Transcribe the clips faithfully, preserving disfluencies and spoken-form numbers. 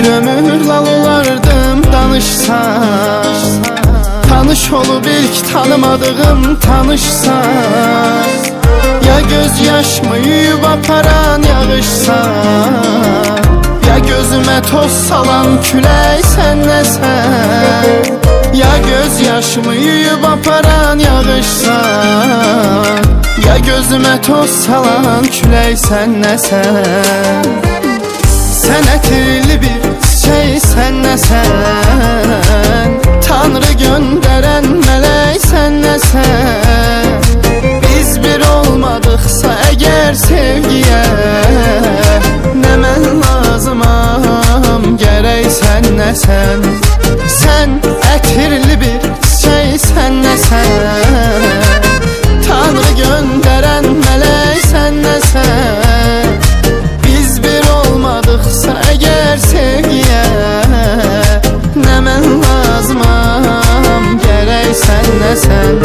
ömür lal olardım danışsan. Tanış olup ilk tanımadığım tanışsan. Ya göz yaş mı yuyup aparan yağışsan. Ya gözüme toz salan külək sen ne sen. Ya göz yaşımı yuyup aparan yağışsan. Ya gözüme toz salan külək sen ne sen. Sen ətirli bir çiçək sen ne sen. Tanrı gönderen melek sen ne sen. Biz bir olmadıksa eğer sevgiye, ne mən lazımam gerek sen ne sen. Sen ətirli bir çiçək sen ne sen. Tanrı gönderen melek sen ne sen. Biz bir olmadıksa eğer sevgiye, ne mən lazımam gerek sen ne sen.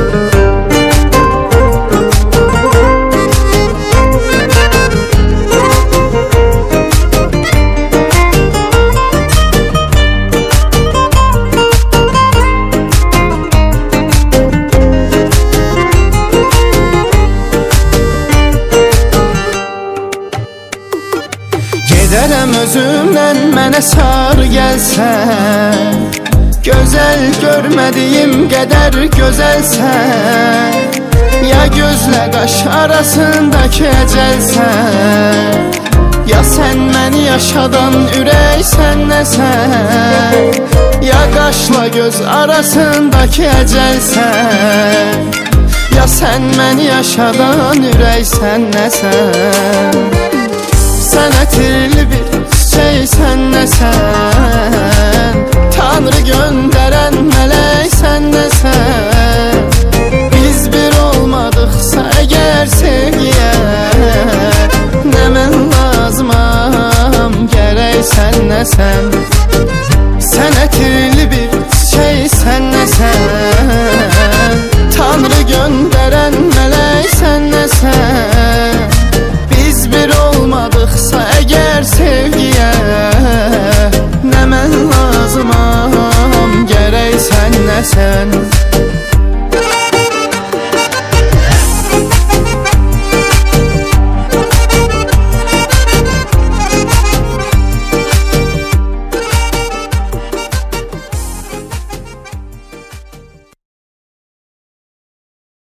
Gedərəm özümdən mənə sar gəlsən. Gözəl görmədiyim qədər gözəlsən. Ya gözlə qaş arasındakı əcəlsən. Ya sən məni yaşadan ürək sən nəsən. Ya qaşla göz arasındakı əcəlsən. Ya sən məni yaşadan ürək sən nəsən. Sen ətirli bir çiçək sen ne sen. Tanrı gönderen melek sen ne sen. Biz bir olmadıksa eğer sevgiye, ne mən lazımam gerek sen ne sen. Sen ətirli bir çiçək sen ne sen.